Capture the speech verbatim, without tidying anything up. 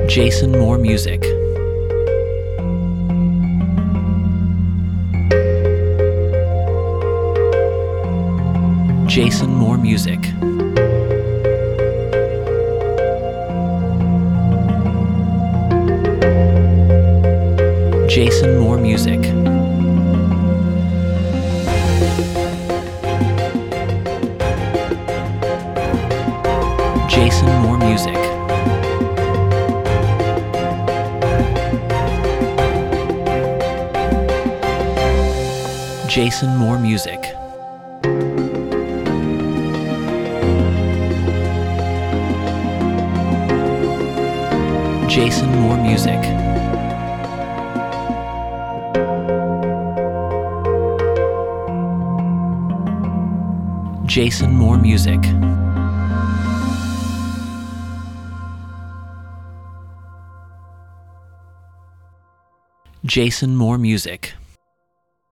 Jason Moore Music. Jason Moore Music. Jason Moore Music. Jason Moore Music. Jason Moore Music. Jason Moore Music. Jason Moore Music. Jason Moore Music.